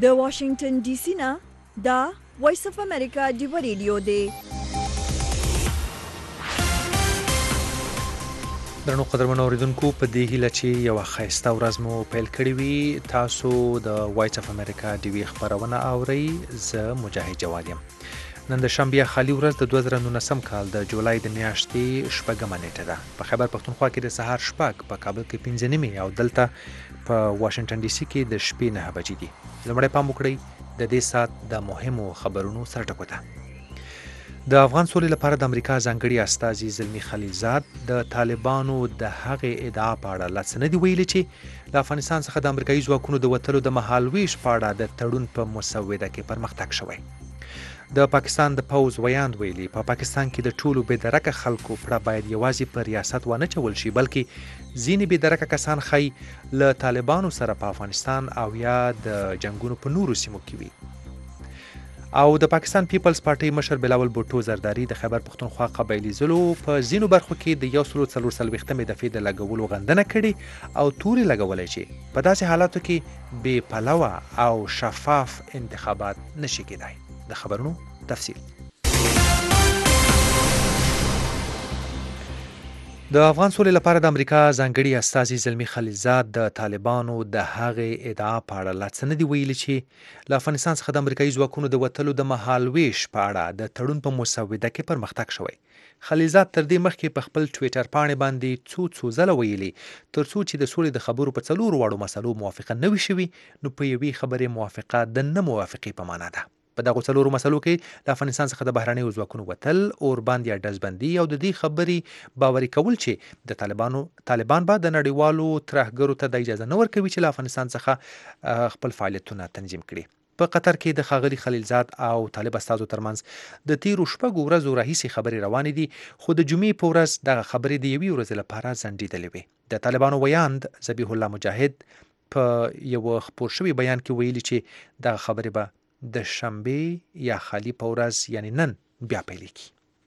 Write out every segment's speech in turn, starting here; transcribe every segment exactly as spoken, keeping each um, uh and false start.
د واشنگټن ډي سي نه دا وایس اف امریکا ډیو ریډیو دی. درنو قدرمنو اوریدونکو، په دې هیله چې یوه ښایسته ورځ مو پیل کړې وي، تاسو د وایس اف امریکا ډیوي خپرونه اورئ. زه مجاهد جواد یم. نن د شنبې خالي ورځ د دوه زره نولسم کال د جولای د میاشتې شپږمه نیټه ده. په خیبر پښتونخوا کې د سهار شپږ، په کابل کې پنځه نیمې او دلته په واشنگټن ډي سي کې د شپې نهه بجې دي. لومړی پام وکړئ د دې ساعت د مهمو خبرونو سرټکو ته. د افغان سولې لپاره د امریکا ځانګړي استازي زلمي خلیلزاد د طالبانو د هغې ادعا په اړه لا څه نه دي ویلي چې له افغانستان څخه د امریکایي ځواکونو د وتلو د مهالویش په اړه د تړون په مسوده کې پرمختګ شوی. د پاکستان د پوز ویاند ویلي په پا پاکستان کې د ټولو بې درکه خلکو پړه باید یوازې په ریاست ونه چول شي، بلکې ځینې بې درکه کسان ښایي له طالبانو سره په افغانستان او یا د جنګونو په نورو سیمو کې وي. او د پاکستان پیپلز پارټۍ مشر بلاول بوټو زرداری د خیبر پښتونخوا قبایلي ضلعو په ځینو برخو کې د یو سلو څلور څلوېښتمې دفعې د لګولو غندنه کړې او تورې لګولی چې په داسې حالاتو کې بې پلوه او شفاف انتخابات نشي کېدای. د خبرونو تفصیل. د افغان سولې لپاره د امریکا ځانګړي استازي زلمي خلیلزاد د طالبانو د هغې ادعا په اړه لا څه نه دي ویلي چې له افغانستان څخه د امریکایي ځواکونو د وتلو د مهالویش په اړه د تړون په مسوده کې پرمختګ شوی. خلیلزاد تر دې مخکې په خپل ټویټر پاڼې باندې څو څو ځله ویلي تر څو چې د سولې د خبرو په څلورو واړو مسلو موافقه نه وي شوي، نو په یوې خبرې موافقه د نه موافقې په معنا ده. په دغو څلورو مسلو کې د افغانستان څخه د بهرنیو ځواکونو وتل، اوربند یا ډزبندي او د دې خبرې باوري کول چې د طالبانو طالبان به د نړیوالو ترهګرو ته د اجازه نه ورکوي چې له افغانستان څخه خپل فعالیتونه تنظیم کړي. په قطر کې د ښاغلي خلیلزاد او طالب استازو ترمنځ د تیرو شپږو ورځو راهیسې خبرې روانې دي، خو د جمعې په ورځ دغه خبرې د یوې ورځې لپاره ځنډېدلې وې. د طالبانو ویاند ذبیح الله مجاهد په یو خپور شوي بیان کې ویلي چې دغه خبرې به د شنبې یا خالي په ورځ یعنی نن بیا پیلېږي.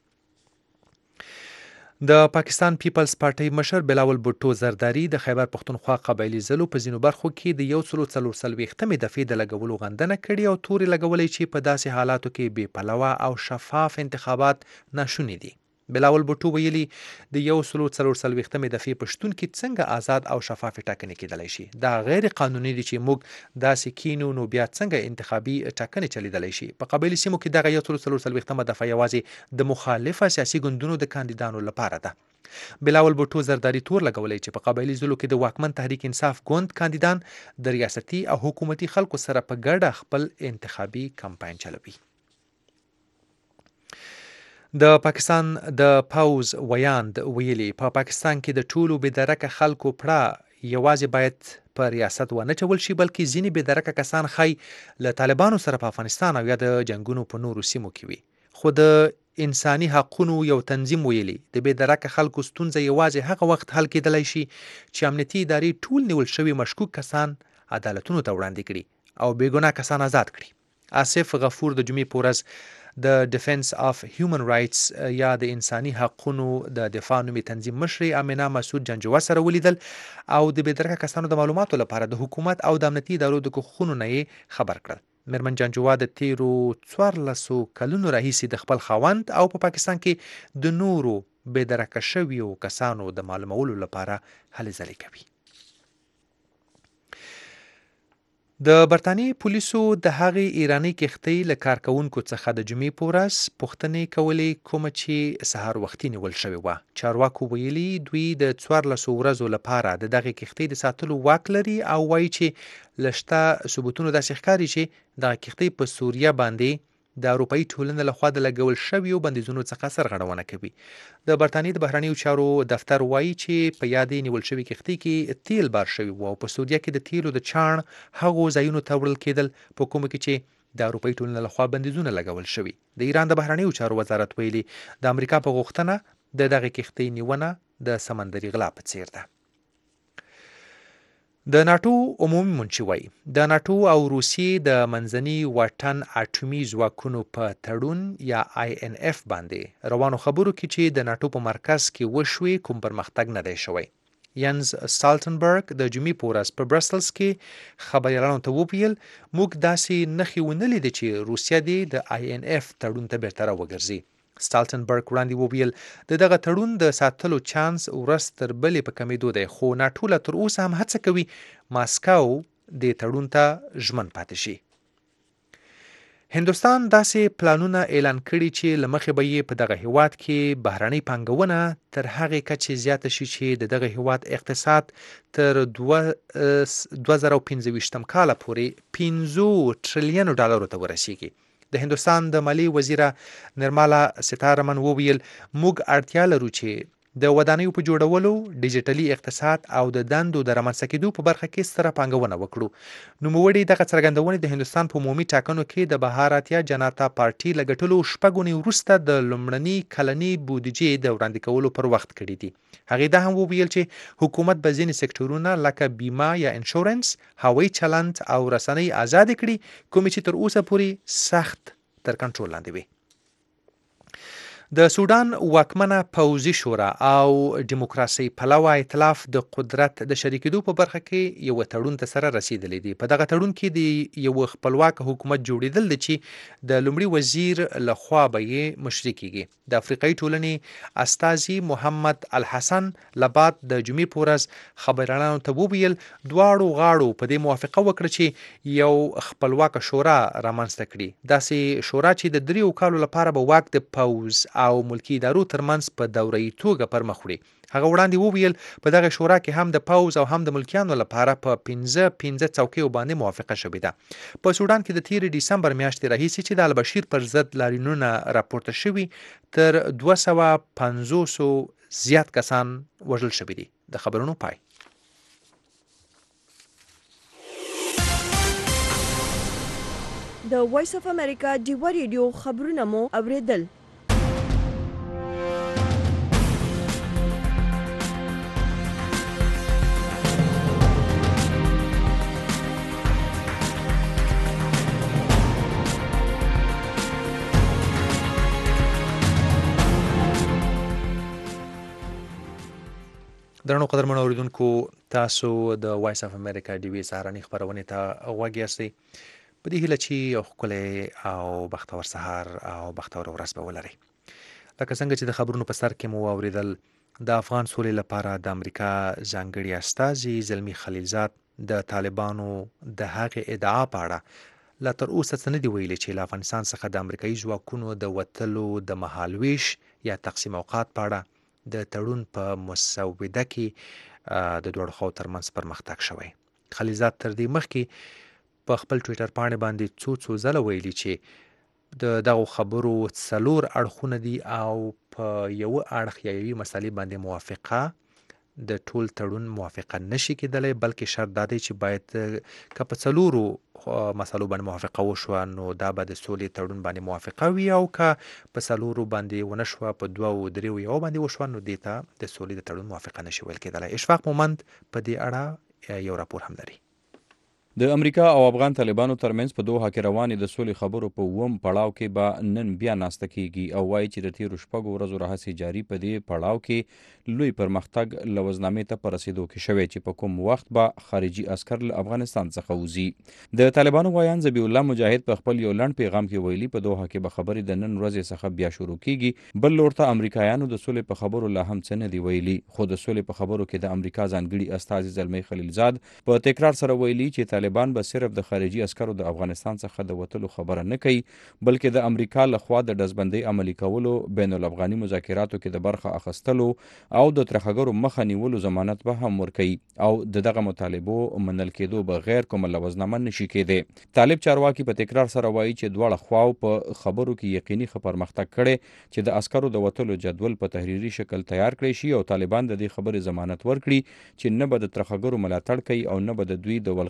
د پاکستان پیپلز پارټۍ مشر بلاول بوټو زرداری د خیبر پښتونخوا قبایلي ضلعو په ځینو برخو کې د یو سلو څلور څلوېښتمې دفعې د لګولو غندنه کړې او تورې لګولی چې په داسې حالاتو کې بې پلوه او شفاف انتخابات ناشوني دي. بلاول بوټو ویلي د یو سلو څلور څلوېښتمې دفعې په شتون کې څنګه آزاد او شفاف ټاکنې کېدلی شي. دا غیر قانوني دي چې موږ داسې کینو، نو بیا څنګه انتخابي ټاکنې چلیدلی شي. په قبایلي سیمو کې دغه یو سلو څلور څلوېښتمه دفعه یوازې د مخالفه سیاسي ګوندونو د کاندیدانو لپاره ده. بلاول بوټو زرداری تور لګولی چې په قبایلي ضلعو کې د واکمن تحریک انصاف ګوند کاندیدان د ریاستي او حکومتي خلکو سره په ګډه خپل انتخابي کمپاین چلوي. د پاکستان د پوز ویاند ویلي په پا پاکستان کې د ټولو بې درکه خلکو پړه یوازې باید په ریاست ونه چول شي، بلکې ځینې بې درکه کسان ښایي له طالبانو سره په افغانستان او یا د جنګونو په نورو سیمو کې وي. خو د انساني حقونو یو تنظیم ویلي د بې درکه خلکو ستونزه یوازې هغه وخت حل کېدلی شي چې امنیتي ادارې ټول نیول شوي مشکوک کسان عدالتونو ته وړاندې کړي او بې ګناه کسان آزاد کړي. آصف غفور د جمعې په ورځ د ډیفنس اف هیومن رایټس یا د انساني حقونو د دفاع نومي تنظیم مشرې امینه مسعود جنجوه سره ولیدل او د بې درکه کسانو د معلوماتو لپاره د حکومت او د امنیتي ادارو د کوښښونو نه یې خبر کړل. میرمن جنجوه د تیرو څوارلسو کلونو راهیسې د خپل خاوند او په پا پاکستان کې د نورو بې درکه شویو کسانو د معلومولو لپاره هلې ځلې کوي. د برطانیې پولیسو د هغې ایراني کښتۍ له کارکوونکو څخه د جمعې په ورځ پوښتنې کولې کومه چې سهار وختي نیول شوې وه. چارواکو ویلي دوی د څوارلسو ورځو لپاره د دغې کښتۍ د ساتلو واک لري او وایي چې له شته ثبوتونو داسې ښکاري چې دغه کښتۍ په سوریه باندې د اروپایي ټولنې لخوا د لګول شویو بندیزونو څخه سرغړونه کوي. د برطانیې د بهرنیو چارو دفتر وایي چې په یادې نیول شوې کښتۍ کې تیل بار شوي وو او په سوریه کې د تیلو د چاڼ هغو ځایونو ته وړل کېدل په کومو کې چې د اروپایي ټولنې لخوا بندیزونه لګول شوي. د ایران د بهرنیو چارو وزارت ویلي د امریکا په غوښتنه د دغې کښتۍ نیونه د سمندري غلا په څیر ده. د ناټو عمومي منشي وایي د ناټو او روسیې د منځني واټن اټومي ځواکونو په تړون یا آی ان اف باندې روانو خبرو کې چې د ناټو په مرکز کې وشوي کوم پرمختګ نه دی شوی. ینز سټالټنبرګ د جمعې په ورځ په برسلز کې خبریالانو ته وویل موږ داسې نښې ونه لیدې چې روسیه دې د آی ان اف تړون ته بیرته راوګرځي. سټالټنبرګ وړاندې وویل د دغه تړون د ساتلو چانس ورځ تر بلې په کمیدو دی، خو ناټو تر اوسه هم هڅه کوي ماسکو دې تړون ته ژمن پاتې شي. هندوستان داسې پلانونه اعلان کړي چې له مخې به یې په دغه هیواد کې بهرنۍ پانګونه تر هغې کچې زیاته شي چې د دغه هیواد اقتصاد تر دوه زره پنځه ویشتم کاله پورې پنځه ټریلیونو ډالرو ته ورسیږي. د هندوستان د مالیې وزیره نرمالا سیتارمن وویل موږ اړتیا لرو چې د ودانیو په جوړولو، ډیجیټلي اقتصاد او د دندو د رامنځته کېدو په برخه کې ستره پانګونه وکړو. نوموړي دغه څرګندونې د هندوستان په عمومي ټاکنو کې د بهاراتیا جنتا پارټي له ګټلو شپږ اونۍ وروسته د لومړني کلني بودیجې د وړاندې کولو پر وخت کړي دي. هغې دا هم وویل چې حکومت به ځینې سکتورونه لکه بیمه یا انشورنس، هوایي چلند او رسنۍ آزاد کړي، کومې چې تر اوسه پورې سخت تر کنټرول لاندې وي. د سودان واکمنه پوځي شورا او دیموکراسي پلوه ائتلاف د قدرت د شریکېدو په برخه کې یو تړون ته سره رسیدلی دی. په دغه تړون کې د یو خپلواک حکومت جوړېدل دي چې د لومړي وزیر لخوا به یې مشري کیږي. د افریقایي ټولنې استازي محمد الحسن لباد د جمعې په ورځ خبریالانو ته وویل دواړو غاړو په دې موافقه وکړه چې یو خپلواک شورا رامنځته کړي. داسې شورا چې د دریو کالو لپاره به واک د پوځ او ملکی ادارو ترمنځ په دوره‌یي توګه پر مخ وړي. هغه وړاندې وویل په دغه شورا کې هم د پوځ او هم د ملکیانو لپاره په پنځه پنځه څوکیو باندې موافقه شوې ده. په سودان کې د تیر ډیسمبر میاشتې راهیسې چې د البشیر پر ضد لاریونونه راپورته شوي تر دوه سوه پنځوسو زیات کسان وژل شوي دي. د خبرونو پای. د وایس اف امریکا ډیوا ریډیو خبرونه مو اوریدل. درنو قدرمنو اوریدونکو، تاسو د وایس اف امریکا ډیوی سهارنۍ خپرونې ته غوږ یاستئ. په دې هیله چې یو ښکلی او بختور سهار او بختوره ورځ به ولرئ. لکه څنګه چې د خبرونو په سر کې مو واورېدل، د افغان سولې لپاره د امریکا ځانګړي استازي زلمي خلیلزاد د طالبانو د هغې ادعا په اړه لا تر اوسه څه نه دي ویلي چې له افغانستان څخه د امریکایي ځواکونو د وتلو د مهالویش یا تقسیم اوقات په اړه د تړون په مسوده کې د دوړو خواو ترمنځ پرمختګ شوی. خلیلزاد تر دې مخکې په خپل ټویټر پاڼې باندې څو څو ځله ویلي چې د دغو خبرو څلور اړخونه دي او په یو اړخ یا یوې مسلې باندې موافقه د ټول تړون موافقه نشي کېدلی، بلکې شرط دا دی چې باید که په څلورو مسلو باندې موافقه وشوه نو دا به د سولې تړون باندې موافقه وي، او که په څلورو باندې ونه شوه په دوو دریو یو باندې وشوه نو دې ته د سولې د تړون موافقه نشي ویل کېدلی. اشفاق مومند په دې اړه یو راپور هم لري. د امریکا او افغان طالبانو ترمنځ په دوحه کې روانې د سولې خبرو په اووم پړاو کې به نن بیا ناسته کیږي او وایي چې د تیرو شپږو ورځو راهیسې جاري په دې پړاو کې لوی پرمختګ لوزنامې ته په رسیدو کې شوی چې په کوم وخت به خارجي عسکر له افغانستان څخه وځي. د طالبانو وایان ذبیح الله مجاهد په خپل یو لنډ پیغام کې ویلي په دوحه کې به خبرې د نن ورځې څخه بیا شروع کیږي. بل لور ته امریکایانو د سولې په خبرو لا هم څه نه دی ویلي، خو د سولې په خبرو کې د امریکا ځانګړي استازي زلمی خلیلزاد په تکرار سره ویلي چې طالبان به صرف د خارجي عسکرو د افغانستان څخه د وتلو خبره نه کوي، بلکې د امریکا لخوا د ډزبندۍ عملي کولو، بین الافغاني مذاکراتو کې د برخه اخیستلو او د ترهګرو مخه نیولو ضمانت به هم ورکوي او د دغه مطالبو منل کېدو بغیر کومه لوزنامه نشي کېدی. طالب چارواکي په تکرار سره وایي چې دواړه خواو په خبرو کې یقیني ښه پرمختګ کړی چې د عسکرو د وتلو جدول په تحریري شکل تیار کړی شي او طالبان د دې خبرې ضمانت ورکړي چې نه به د ترهګرو ملاتړ کوي او نه به د دوی د ولقې لاندې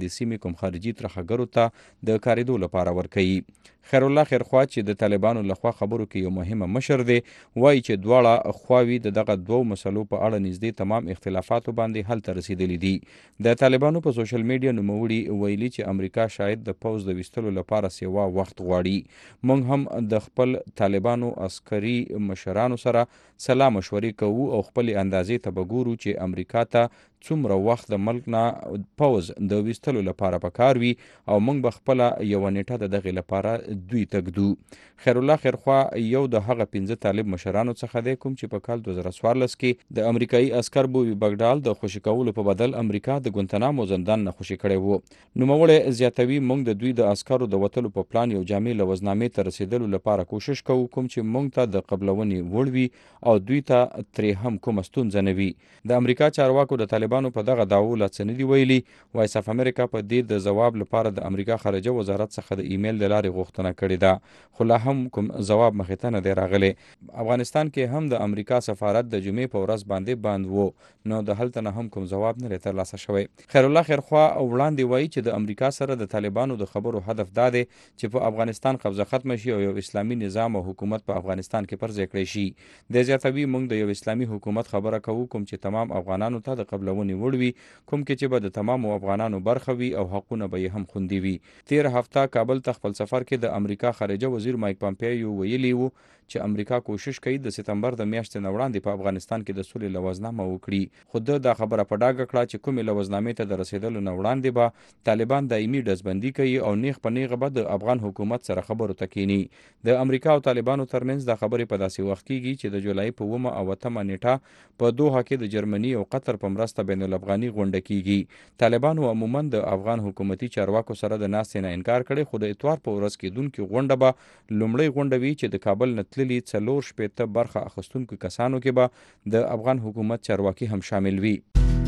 لاندې سیمې کوم خارجي ترهګرو ته د کارېدو لپاره ورکوي. خیر الله خیرخوا چې د طالبانو لخوا خبرو کې یو مهمه مشر دی وایي چې دواړه خواوې د دغه دوو مسلو په اړه نږدې تمام اختلافاتو باندې حل ته رسېدلي دي. د طالبانو په سوشل میډیا نوموړي ویلي چې امریکا شاید د پوځ د ویستلو لپاره سیوا وخت غواړي. موږ هم د خپل طالبانو عسکري مشرانو سره سلا مشورې کوو او خپلې اندازې ته به ګورو چې امریکا ته څومره وخت د ملک نه پوځ د ویستلو لپاره پکار وي او موږ به خپله یوه نیټه د دغې لپاره دوی تږدو. خیر الله خیرخوا یو د هغه پنځه طالب مشرانو څخه دی کوم چې په کال دوه زره څوارلس کې د امریکایي عسکر بوبي بګډال د خوشي کولو په بدل امریکا د ګونتنامو زندان نه خوشي کړی و. نوموړی زیاتوي موږ د دوی د عسکرو د وتلو په پلان یو جامع لوزنامې ته رسېدلو لپاره کوشش کوو کوم چې موږ ته د قبلونې وړ وي او دوی ته ترې هم کومه ستونزه نه وي. د امریکا چارواکو د طالبانو په دغه دعوو لا څه نه دي ویلي. وایس اف امریکا په دې د ځواب لپاره د امریکا خارجه وزارت څخه د ایمیل د لارې غوښتنه کړې ده خو لا هم کوم ځواب مخې ته نه دی راغلی. افغانستان کې هم د امریکا سفارت د جمعې په ورځ باندې بند و نو د هلته نه هم کوم ځواب نه دی ترلاسه شوی. خیر الله خیرخوا وړاندې وایي چې د امریکا سره د طالبانو د خبرو هدف دا دی چې په افغانستان قبضه ختمه شي او یو اسلامي نظام او حکومت په افغانستان کې پرځای کړی شي. د زیاتوي موږ د یو اسلامي حکومت خبره کوو کوم چې تمام افغانانو ته د قبلونې وړ وي کوم کې چې به د تمامو افغانانو برخه وي او حقونه به یې هم خوندي وي. تیر هفته کابل ته خپل سفر کې د امریکا خارجه وزیر مایک پامپیو ویلي وو چې امریکا کوشش کوي د سپتمبر د میاشتې نه وړاندې په افغانستان کې د سولې لوزنامه وکړي خو ده دا خبره په ډاګه کړه چې کومې لوزنامې ته د رسېدلو نه وړاندې به طالبان دایمي ډزبندي کوي او نیغ په نیغه به د افغان حکومت سره خبرو ته کینی. د امریکا او طالبانو ترمنځ دا خبرې په داسې وخت کېږي چې د جولای په اوومه او اتمه نیټه په دوحه کې د جرمني او قطر په مرسته بین الافغاني غونډه کېږي. طالبانو عموما د افغان حکومتي چارواکو سره د ناستې نه انکار کړی خو د اتوار په ورځ کېدونکې غونډه به لومړۍ غونډه وي چې د کابل نه تللي څلور شپېته برخه اخیستونکو کسانو کې به د افغان حکومت چارواکي هم شامل وي.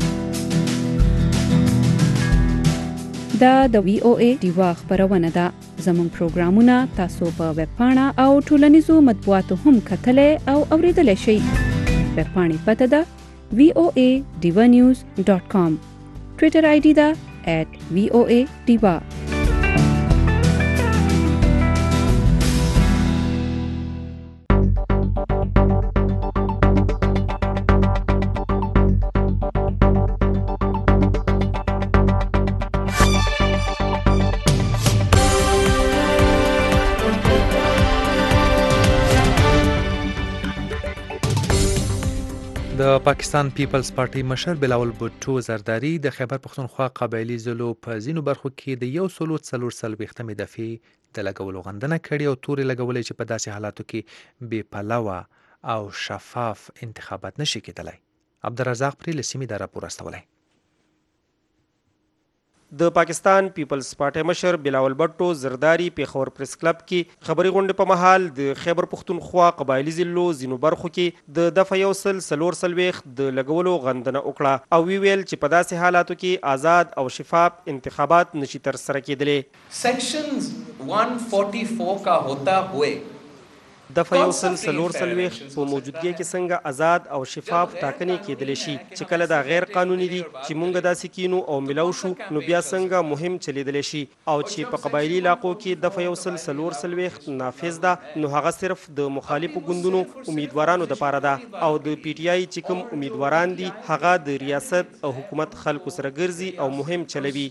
دا د وی او ای ډیوا خبرونه ده. زموږ پروګرامونه تاسو په ویب پاڼه او ټولنیزو مطبوعاتو هم کتلی او اوریدلی شئ. ویب پاڼې پته ده وی او ای ډیوا نیوز ډاټ کام. ټویټر آی ډي ده ایټ وی او ای ډیوا. د پاکستان پیپلز پارټي مشر بلاول بوټو زرداری د خیبر پختونخوا قبایلي ضلعو په ځینو برخو کې د یو سلو څلور څلوېښتمې دفعې د لګولو غندنه کړې او تورې لګولې چې په داسې حالاتو کې بې پلوه او شفاف انتخابات نشي کېدلی. عبدالرزاق پرې له سیمې دا راپور استولی. د پاکستان پیپلز پارټي مشر بلاول بټو زرداری پیښور پریس کلب کې خبري غونډې په مهال د خیبر پختونخوا قبایلي ضلعو ځینو برخو کې د دفعه یو سل څلور څلوېښت د لګولو غندنه وکړه او وی ویل چې په داسې حالاتو کې آزاد او شفاف انتخابات نشي ترسره کېدلی. سیکشن ون فورٹی فور کا ہوتا ہوئے دفعه یو سل څلور څلوېښت په موجودګۍ کې څنګه آزاد او شفاف ټاکنې کېدلی شي چې کله دا غیر قانوني دي چې موږ داسې کینو او ملو شو نو بیا څنګه مهم چلیدلی شي او چې په قبایلي علاقو کې دفعه یو سل څلور څلوېښت نافذ ده نو هغه صرف د مخالفو ګوندونو امیدوارانو دپاره ده او د پی ټي آی چې کوم امیدواران دي هغه د ریاست او حکومت خلکو سره ګرځي او مهم چلوي.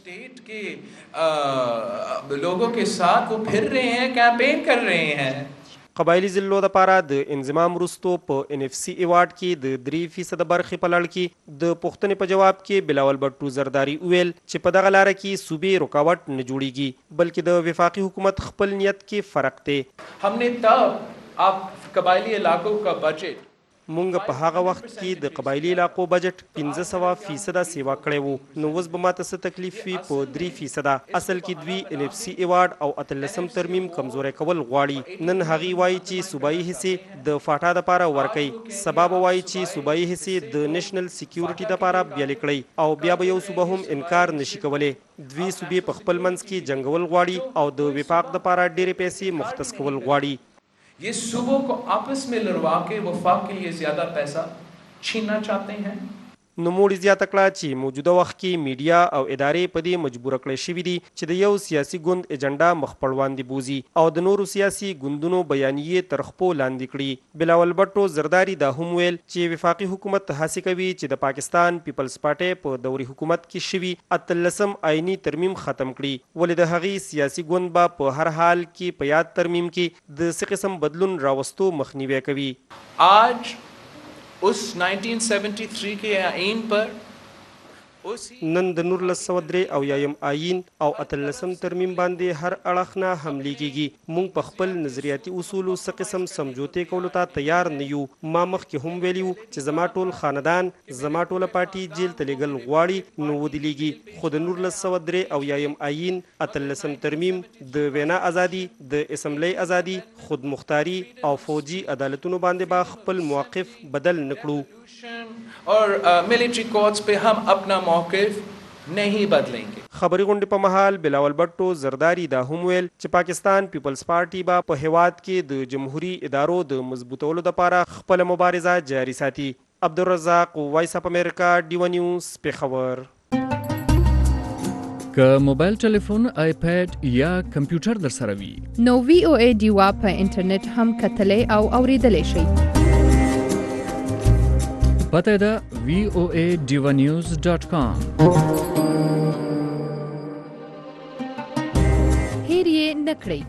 لوگوں کے ساتھ وہ پھر رہے ہیں کیمپین کر رہے ہیں. قبایلي ضلعو دپاره د انضمام وروستو په ان اف سي ایوارډ کې د درې فیصده برخې په لړ کې د پوښتنې په جواب کې بلاول بټو زرداری وویل چې په دغه لاره کې صوبې رکاوټ نه جوړیږي بلکې د وفاقي حکومت خپل نیت کې فرق دی. هم نے تب آپ قبایلی علاقوں کا بجٹ مونږ په هغه وخت کې د قبایلي علاقو بجټ پنځه سوه فیصده سیوا کړی وو نو اوس به ماته څه تکلیف وي په درې فیصده. اصل کې دوی ان اف سي ایوارډ او اتلسم ترمیم کمزوری کول غواړي. نن هغې وایي چې صوبایي حصې د فاټا دپاره ورکوي سبا به وایي چې صوبایي حصې د نیشنل سیکیورټي دپاره بیلې کړئ او بیا به یو صوبه هم انکار نشي کولی. دوی صوبې په خپل منځ کې جنګول غواړي او د وفاق دپاره ډېرې پیسې مختص کول غواړي. یہ صوبوں کو آپس میں لڑوا کے وفاق کے لیے زیادہ پیسہ چھیننا چاہتے ہیں. نوموړي زیاته کړه چې موجوده وخت کې میډیا او ادارې په دې مجبوره کړی شوي دي چې د یو سیاسي ګوند ایجنډا مخ پر وړاندې بوزي او د نورو سیاسي ګوندونو بیانیې تر خپو لاندې کړي. بلاول بټو زرداری دا هم ویل چې وفاقي حکومت هڅه کوي چې د پاکستان پیپلز پارټي په دوري حکومت کې شوي اتلسم آئینی ترمیم ختم کړي ولې د هغې سیاسي ګوند به په هر حال کې په یاد ترمیم کې د څه قسم بدلون راوستو مخنیوی کوي. आज उस nineteen seventy three के आइन पर نن د نولس سوه درې اویایم آیین او اتلسم ترمیم باندې هر اړخ نه حملې کیږي. موږ په خپل نظریاتي اصولو څه قسم سمجوتې کولو ته تیار نه یو. ما مخکې هم ویلي وو چې زما ټول خاندان زما ټوله پارټي جیل ته لیږل غواړي نو ودلیږي. خو د نولس سوه درې اویایم آیین اتلسم ترمیم د وینا ازادي د اسمبلی ازادي خودمختاري او فوجي عدالتونو باندې با خپل موقف بدل نکړو. और मिलिट्री कोर्ट्स पे हम अपना मौक़िफ़ नहीं बदलेंगे. خبري غونډې په مهال بلاول بټو زرداری دا هم ویل چې پاکستان پیپلز پارټي با په هیواد کې د جمهوریت ادارو د مضبوطولو لپاره خپل مبارزه جاري ساتي. عبدالرزاق وایس اپ امریکا ډیو نیوز پیښور. که موبایل ټلیفون آیپیډ یا کمپیوټر در سره وي نو وی او ای ډیوا په انټرنیټ هم کتلی او اوریدلی شئ. پته ده وی او ای ډیوا نیوز ډاټ کام. هیر یې نه کړئ.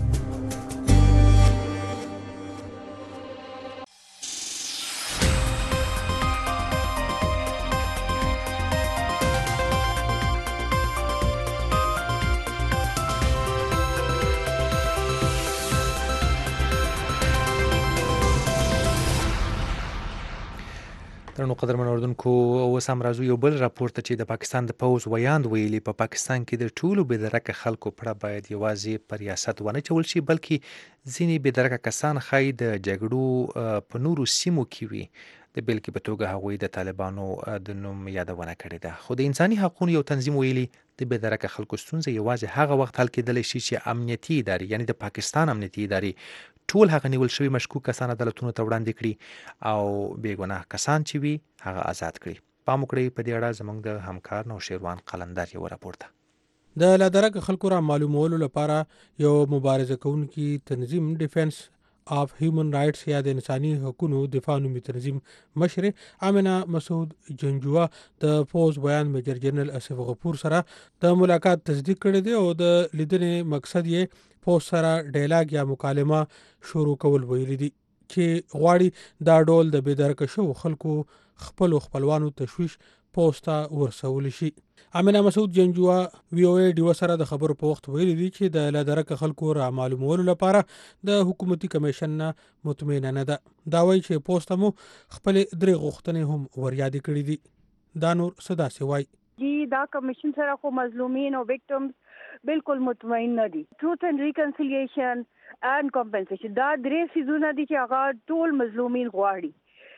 درنو قدرمن اوردونکو اوس هم راځو یو بل راپور ته چې د پاکستان د پوز ویاند ویلي په پا پاکستان کې د ټولو بېدرکه خلکو پړه باید یوازې پر ریاست ونه چول شي بلکې ځینې بېدرکه کسان ښایي د جګړو په نورو سیمو کې وي د بېلګې په توګه هغوی د طالبانو د نوم یادونه کړې ده. خو د انساني حقونو یو تنظیم ویلي د بېدرکه خلکو ستونزه یوازې هغه وخت حل کېدلی شي چې امنیتي ادارې یعنی د پاکستان امنیتي ادارې ټول هغه نیول شوي مشکوک کسان عدالتونو ته وړاندې کړي او بېګناه کسان چې وي هغه آزاد کړي. پام وکړئ په دې اړه زموږ د همکار نوشیروان قلندر یو راپور ده. د لادرک خلکو را معلومولو لپاره یو مبارزه کوونکی تنظیم ډیفنس آف هیومن رائټس یا د انساني حقوقو دفاع نومي تنظیم مشر امینه مسعود جنجوا د فوز بیان میجر جنرال اسف غفور سره د ملاقات تصدیق کړی دی او د لیدنې مقصد یې فوز سره ډایلاګ یا مکالمه شروع کول ویلي دي چې غواړي دا ډول د بېدرکه شو خلکو خپل خپلوانو تشویش پوسټا ورسول شي. امینه مسعود جنجوا وی او ای ډیو سره د خبرو په وخت ویلي دي چې د لادرک خلکو را معلومولو لپاره د حکومتي کمیشن نه مطمئن نه ده. دا وایي چې پوسټ مو خپل درې غوښتنې هم وريادي کړې دي. دا نور صدا سی وایي جی دا کمیشن سره خو مظلومین او وکټمز بالکل مطمئن نه دي. ټروت اینڈ ریکنسیلیشن اینڈ کمپنسیشن دا درې سيزونه دي چې هغه ټول مظلومین غواړي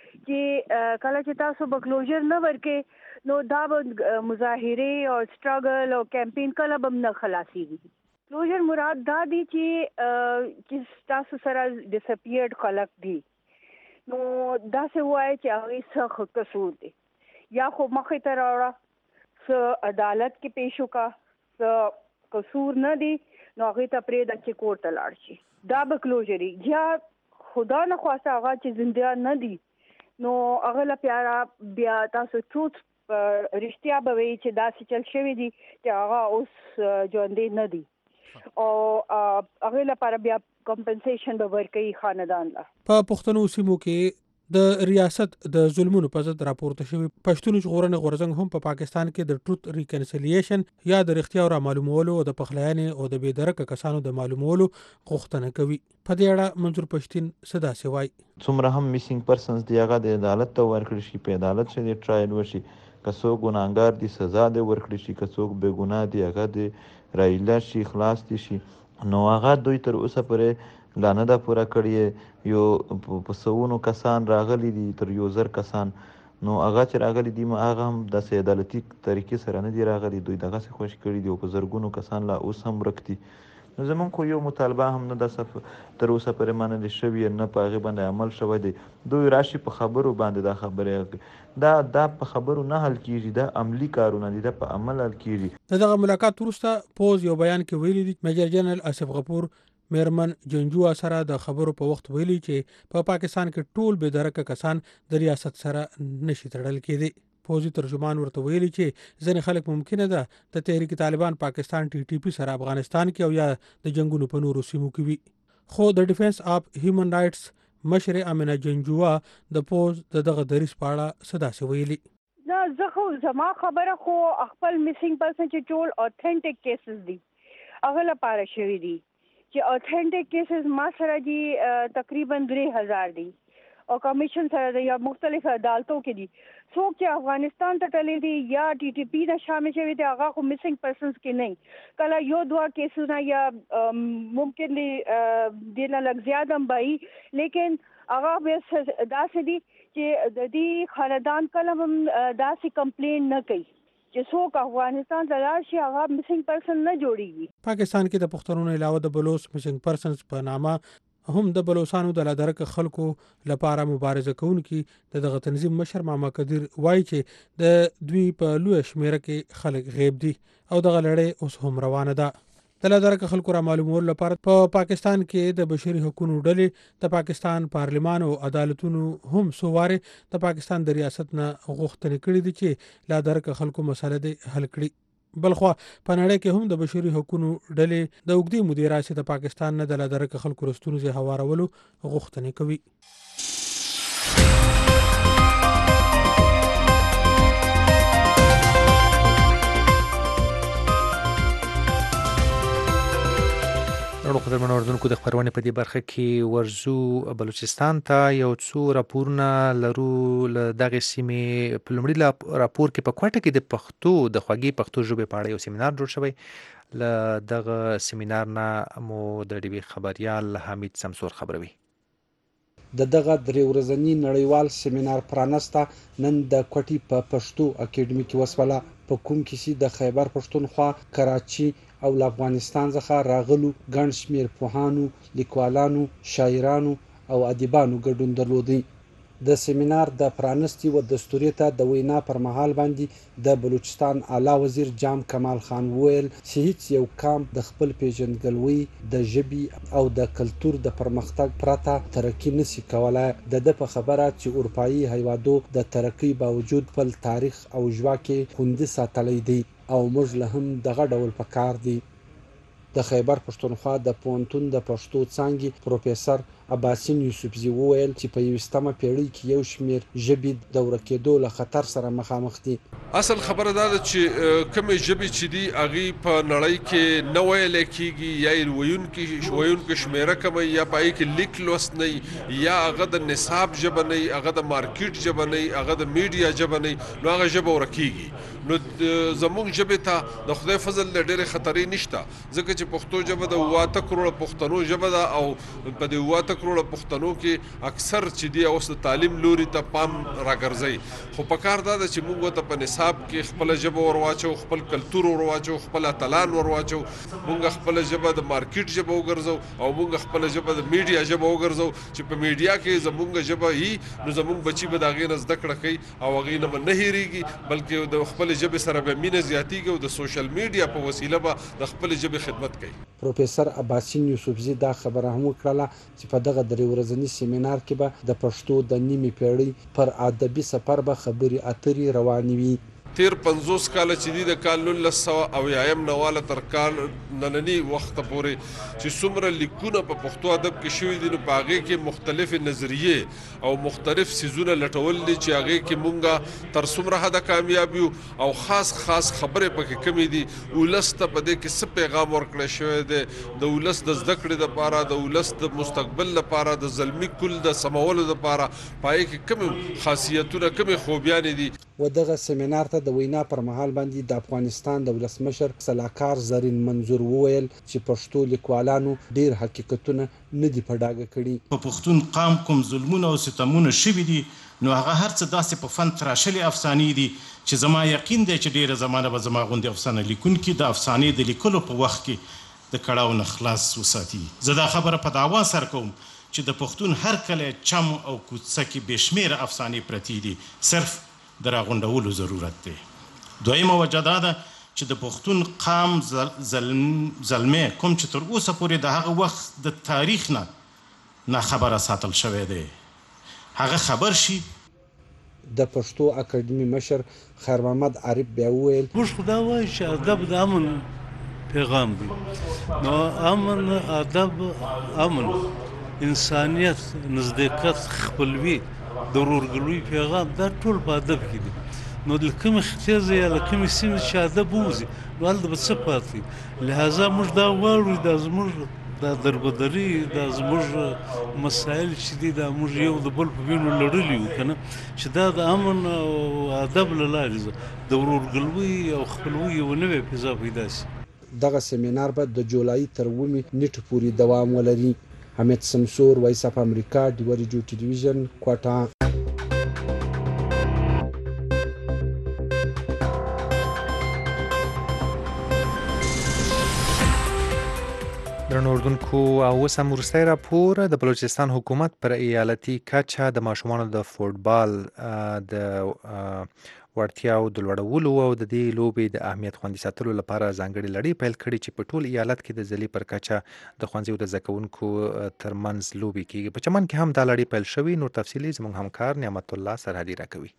چې کله چې تاسو به کلوزر نه ورکې نو دا به مظاهره او سټرګل او کمپین کله به نه خلاصيږي. کلوزر مراد دا دی چې چې تاسو سره ډیسپیئرډ خلک دي نو دا څه وایي چې هغه څه قصور دي یا خو مخې ته راوړه څه عدالت کې پیش وکا څه قصور نه دي نو هغه ته پرې د چې کورټ ته لاړ شي. دا به کلوزر یا خدا نه خواسته هغه چې زنده نه دي نو هغه لا پیارا بیا تاسو ټروت رښتیا به وي چې دا څه چل شوی دي چې هغه اوس ژوندې نه دي او هغه لپاره بیا کمپنسیشن به ورکړي خاندان لا. په پښتنو سیمو کې د ریاست د ظلمونو په ضد راپورته شوی پښتون ژغورنې غورځنګ هم په پاکستان کې د ټروت ریکنسیلیشن یا د رښتیا را معلومولو او د پخلاینې او د بېدرکه کسانو د معلومولو غوښتنه کوي. په دې اړه منظور پښتين صدا سی وایي څومره هم میسینګ پرسنز دی هغه د عدالت ته ورکړي شي په عدالت شې د ټرایل وشي که څوک ګناهګار دي سزا دې ورکړي شي که څوک بې ګناه دي هغه دې رایله شي خلاص دي شي نو هغه دوی تر اوسه پورې لانه دا پوره کړی یو په سوونو کسان راغلي دي تر یو زر کسان نو هغه چې راغلي دي هغه هم داسې عدالتي طریقې سره نه دي راغلي دوی دغسې خوشي کړي دي او په زرګونو کسان لا اوس هم ورک دي نو زمونږ خو یو مطالبه هم نه ده تر اوسه پورې منلې شوې، نه په هغې باندې عمل شوی دی. دوی راشي په خبرو باندې دا خبرې دا دا په خبرو نه حل کیږي، دا عملي کارونه دي، دا په عمل حل کیږي. د دغه ملاقات وروسته پوز یو بیان کې ویلي دي میجر جنرال آصف غفور میرمن جنجوعه سره د خبرو په وخت ویلي چې په پا پاکستان کې ټول بې درکه کسان د ریاست سره نشي تړل کېدی. پوزي ترجمان ورته ویلي چې ځینې خلک ممکنه ده د تحریک طالبان پاکستان ټي ټي پي سره افغانستان کې او یا د جنگونو په نورو سیمو کې وي. خو د ډیفنس اف هیومن رائټس مشر امینه جنجوعه د پوز د دغه دریس په اړه څه داسې ویلي. نه زه خو زما خبره خو خپل میسنګ پرسن چې ټول اوتھنټک کیسز دي هغه لپاره شوي دي چې اوتھنټک کیسز ما سره دي تقریبا درې هزار دي او کمیشن سره د یا مختلف عدالتو کې دي. څوک چې افغانستان ته تللی دي یا ټي ټي پي نه شامل شوي دي هغه خو میسنګ پرسنز کې نه، کله یو دوه کیسونه یا ممکن دي دې نه لږ زیات هم وي، لیکن هغه بیا داسې دي چې د دې خاندان کله هم داسې کمپلین نه کوي چې څوک افغانستان ته لاړ شي هغه میسنګ پرسن نه جوړیږي. پاکستان کې د پښتنو علاوه د بلوچ میسنګ پرسنز په نامه هم د بلوچستانو د لادرک خلکو لپاره مبارزه کوونکي د دغه تنظیم مشر ماما قدیر وایي چې د دوی په لوی شمیره کې خلک غیب دي او دغه لړۍ اوس هم روانه ده. د لادرک خلکو را معلومولو لپاره په پا پاکستان کې د بشري حقوقو ډلې د پاکستان پارلمان او عدالتونو هم سوواره د پاکستان د ریاست نه غوښتنې کړې دي چې لادرک خلکو مسله دې حل کړي. بلخوا په نړۍ کې هم د بشري حقوقو ډلې د اوږدې مودې راهیسې د پاکستان نه د لادرک خلکو ستونزې هوارولو غوښتنې کوي. نو قدرمن اوردونکو د خبرونه په دې برخه کې ورزو بلوچستان ته یو څو راپورونه لرو ل دغه سیمې په لومړي راپور کې په کوټه کې د پښتو د خوږی پښتو ژبې په اړه یو سیمینار جوړ شوی. ل دغه سیمینار نه مو د ډیوی خبريال حمید سمسور خبروي. د دغه درې ورځنی نړیوال سیمینار پرانسته نن د کوټي په پښتو اکیډمي کې وسوله. په کوم کې چې د خیبر پښتونخوا، کراچي او افغانستان څخه راغلو ګڼ شمیر پوهانو، لیکوالانو، شاعرانو او ادیبانو ګډون درلودی. د سیمینار د پرانستي و دستوري ته د وینا پر مهال باندې د بلوچستان اعلی وزیر جام کمال خان ویل چې هیڅ یو قام د خپل پیژندګلوي، د ژبې او د کلتور د پرمختګ پرته ترقی نشي کولای. د د په خبره چې اروپایي هیوادو د ترقی باوجود خپل تاریخ او ژواکې خوندي ساتلی دی او موږ له هم دغه ډول پکار دی. د خیبر پښتونخوا د پوهنتون د پښتو څانګې پروفیسور عباسین یوسفزي وویل چې په یویشتمه پیړۍ کې یو شمیر ژبې د ورکېدو له خطر سره مخامخ دي. اصل خبره دا ده چې کومې ژبې چې دي هغې په نړۍ کې نه ویلی کېږي، یا یې ویونکي ویونکو شمېره کموي، یا په هغې کې لیک لوست نه وي، یا هغه د نصاب ژبه نه وي، هغه د مارکیټ ژبه نه وي، هغه د میډیا ژبه نه وي، نو هغه ژبه ورکېږي. نو زموږ ژبې ته د خدای فضل له ډېرې خطرې نشته، ځکه چې پښتو ژبه د اووه اته کروړه پښتنو ژبه ده او په دې اووه اته کروړه پښتنو کې اکثر چې دی اوس د تعلیم لوري ته پام راګرځي. خو پکار دا ده چې موږ ته په نصاب کې خپل ژبه ورواچو، خپل کلتور ورواچو، خپل اتلان ورواچو، موږ خپل ژبه د مارکیټ ژبه وګرځو او موږ خپل ژبه د میډیا ژبه وګرځو چې په میډیا کې زموږ ژبه هي نو زموږ بچي به د هغې نه زده کړه کوي او هغې نه به نه هېرېږي، بلکې د خپل ژبې سره به مینه زیاتېږي او د سوشل میډیا په وسیله به د خپل ژبې خدمت کوي. پروفیسور عباسین یوسفزي دا خبره هم وکړله چې په دغه درې ورځني سیمینار کې به د پښتو د نیمې پیړۍ پر ادبي سفر به خبرې اترې روانې وي. تیر پنځوس کاله چې دي د کال نولس سوه اویایم نه واله تر کال ننني وخته پورې چې څومره لیکونه په پښتو ادب کې شوي دي، نو په هغې کې مختلفې نظریې او مختلف څیزونه لټول دي چې هغې کې مونږ تر څومره حده کامیاب یو او خاص خاص خبرې پکې کمې دي. ولس ته په دې کې څه پیغام ورکړی شوی دی د ولس د زده کړې دپاره، د ولس د مستقبل لپاره، د زلمي کل د سمولو دپاره، په هغې کې کومې خاصیتونه، کومې خوبیانې دي. و دغه سیمینار ته د وینا پر مهال باندې د افغانستان د ولسمشر سلاکار زرین منظور وویل چې پښتو لیکوالانو ډیر حقیقتونه نه دي په ډاګه کړي. په پښتون قام کوم ظلمونه او ستمونه شوي دي، نو هغه هر څه داسې په فن تراشلې افسانې دي چې زما یقین دی چې ډیره زمانه به زما غوندې افسانه لیکونکي د افسانې د لیکلو په وخت کې د کړاو نه خلاص وساتي. زه دا خبره په دعوا سره کوم چې د پښتون هر کلی چم او کوڅه کې بې شمېره افسانې پرتې دي، صرف د راغونډولو ضرورت دی. دویمه وجه دا ده چې د پښتون قام زلمی کوم چې تر اوسه پورې د هغه وخت د تاریخ نه ناخبره ساتل شوی دی، هغه خبر شي. د پښتو اکاډمي مشر خیر محمد عارف بیا وویل موږ خو دا وایو چې ادب د امن پیغام دی. نو امن، ادب، امن، انسانیت، نزدېکت، خپلوي، د ورورګلوي پیغام دا ټول په ادب کې دي. نو له کومې خطې ځای یا له کومې سیمې چې ادب ووځي نو هلته به څه پاتې. لهذا موږ دا غواړو دا زموږ دا دربدري، دا زموږ مسایل چې دي دا موږ یو د بل په وینو لړلي یو که نه، چې دا د امن او ادب له لارې د ورورګلوي او خپلوي یوه نوې فضا پیدا شي. دغه سیمینار به د جولای تر اوومې نیټې پورې دوام ولري. حمید سمسور، وایس اف امریکا، ډیوه ریډیو ټلویزیون، کوټه. درنو اردوونکو، او اوس هم وروستی راپور د بلوچستان حکومت پر ایالتي کچه د ماشومانو د فوټبال د وړتیاو د لوړولو او د دې لوبې د اهمیت خوندي ساتلو لپاره ځانګړې لړۍ پیل کړې چې په ټول ایالت کې د ځلې پر کچه د ښوونځیو د زده کوونکو ترمنځ لوبې کیږي. په چمن کې هم دا لړۍ پیل شوې. نور تفصیلي زموږ همکار نعمت الله سرحدي راکوي.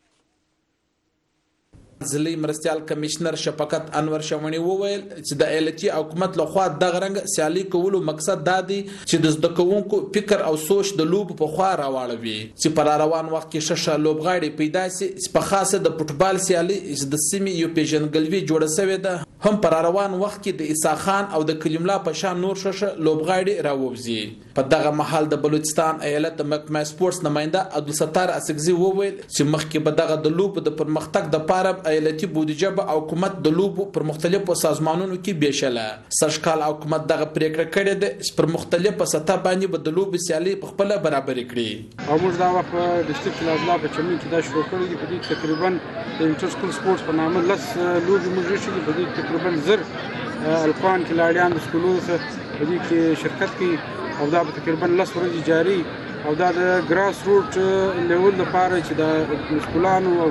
ضلعي مرستیال کمشنر شفقت انور شمنی وویل چې د ایالتي حکومت لخوا دغه رنګ سیالي کولو مقصد دا دی چې د زده کوونکو فکر او سوچ د لوبو په خوا راواړوي، چې پر روان وخت کې ششه لوبغاړي پیدا سي. په خاصه د فوټبال سیالي چې د سیمې یو پیژندګلوي جوړه شوې ده، هم پر روان وخت کې د عیسی خان او د کلیم الله په شان نور ششه لوبغاړي راووځي. په دغه محل د بلوچستان ایالت د محکمه سپورتس نماینده عبدالستار اسکزي وویل چې مخکې به دغه د لوبو د پرمختګ لپاره ایالتي بودیجه به حکومت د لوبو پر مختلفو سازمانونو کې بیشله. سرشکال حکومت دغه پریکړه کړې ده چې پر مختلفو سطح باندې به د لوبو سیالي په خپل برابرې کړي. او موږ دا وخت په ډیسټریکټ لازلا په چمن کې دا شروع کړی دی. په دې تقریبا د انټر سکول سپورتس په نامه لس لوبې موږ شي. په دې تقریبا زر الکوان کلاړیان د سکولونو څخه په دې کې شرکت کوي او دا په تقریبا لس ورځې جاري او دا د ګراس روټ لیول لپاره چې د سکولانو او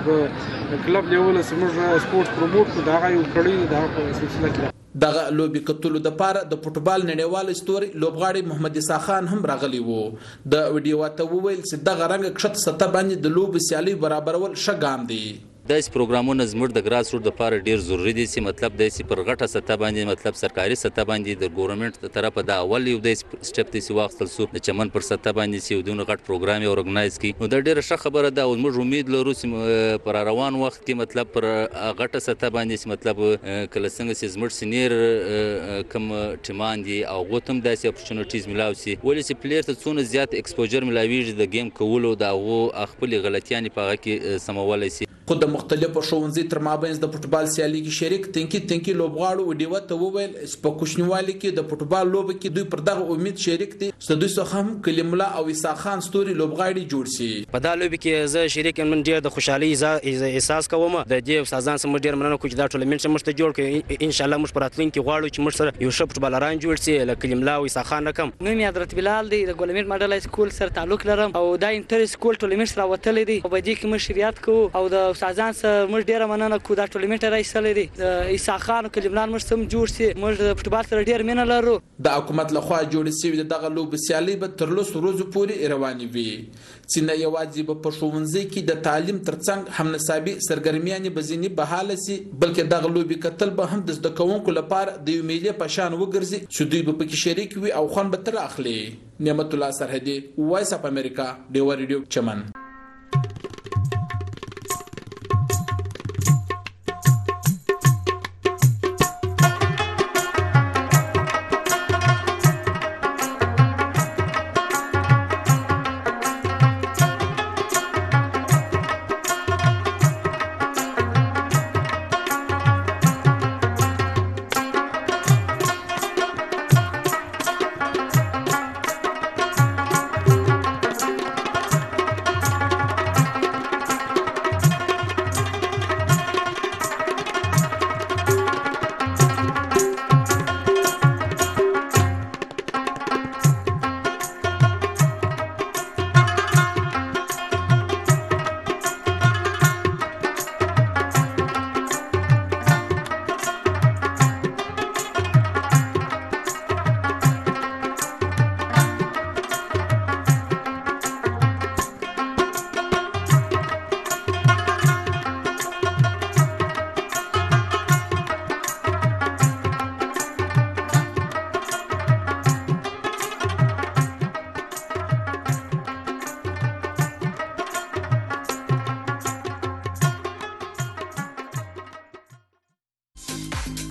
کلب لیول سمج سپورت پروموټ کو دا یو کړی دا په سلسله کې. دغه لوبي کتلو د پاره د فوټبال نړیوال ستوري لوبغاړي محمد عیسی خان هم راغلی وو. د ویډیو ته وویل چې دغه رنګ کښت سطح باندې د لوبي سیالي برابرول ښه ګام دی. داسې پروګرامونه زموږ د ګراس روټ لپاره ډیر ضروری دي چې مطلب داسې پر غټه سطح باندې مطلب سرکاري سطح باندې د ګورنمنت تر طرفه دا اول یو د سټپ دی چې واخیستل شو د چمن پر سطح باندې چې یو دونه غټ پروګرام یې ارګنایز کړي. نو دا ډیره ښه خبره ده او موږ امید لرو چې پر روان وخت کې مطلب پر غټه سطح باندې چې مطلب کله څنګه چې زموږ سینیر کم ټیمان دي او غوتم داسې اپورچونټیز ملاو شي ولې چې پلیر ته څونه زیات ایکسپوجر ملاویږي د گیم کولو دا هغو خپل غلطیانې په هغه کې سمولی شي. خو د مختلفو ښوونځي تر مابینځ د فوټبال سیالي کې شریک تنکي تنکي لوبغاړو ویډیو ته وویل چې په کوچنیوالي کې د فوټبال لوبه کې دوی پر دغه امید شریک دي چې دوی څخه هم کلیم الله او عیسی خان ستوري لوبغاړي جوړ شي. په دا لوبه کې زه شریک یم، من ډیر د خوشحالي احساس کوم. د دې استادان سم ډیر مننه کوم چې دا ټورنمنت موږ ته جوړ کړي. ان شاء الله موږ په راتلونکي غواړو چې موږ سره یو ښه فوټبالران جوړ شي لکه کلیم الله او عیسی خان رقم. نوم یې حضرت بلال دی، د ګولمنټ ماډل سکول سره تعلق لرم او دا انټر سکول ټورنمنت راوتلی دی او په دې کې موږ شریکت کوو او د استادان سره موږ ډیره مننه کوو. دا ټورنمنت راایستلی دی د عیسی خان او کلیم الله موږ سم جوړ شي. موږ د فوټبال سره ډیر مینه لرو. د حکومت لخوا جوړ شوي دغه لوبې سیالۍ به تر لسو ورځو پورې روانې وي چې نه یوازې به په ښوونځي کې د تعلیم ترڅنګ هم نصابي سرګرمیانې به ځینې بحاله سي بلکې دغه لوبې کتل به هم د زده کوونکو لپاره د یو میلې په شان وګرځي چې دوی به پکې شریک وي او خوند به ترې اخلي. نعمت الله سرحدي، وایس اف امریکا، ډیوه ریډیو، چمن.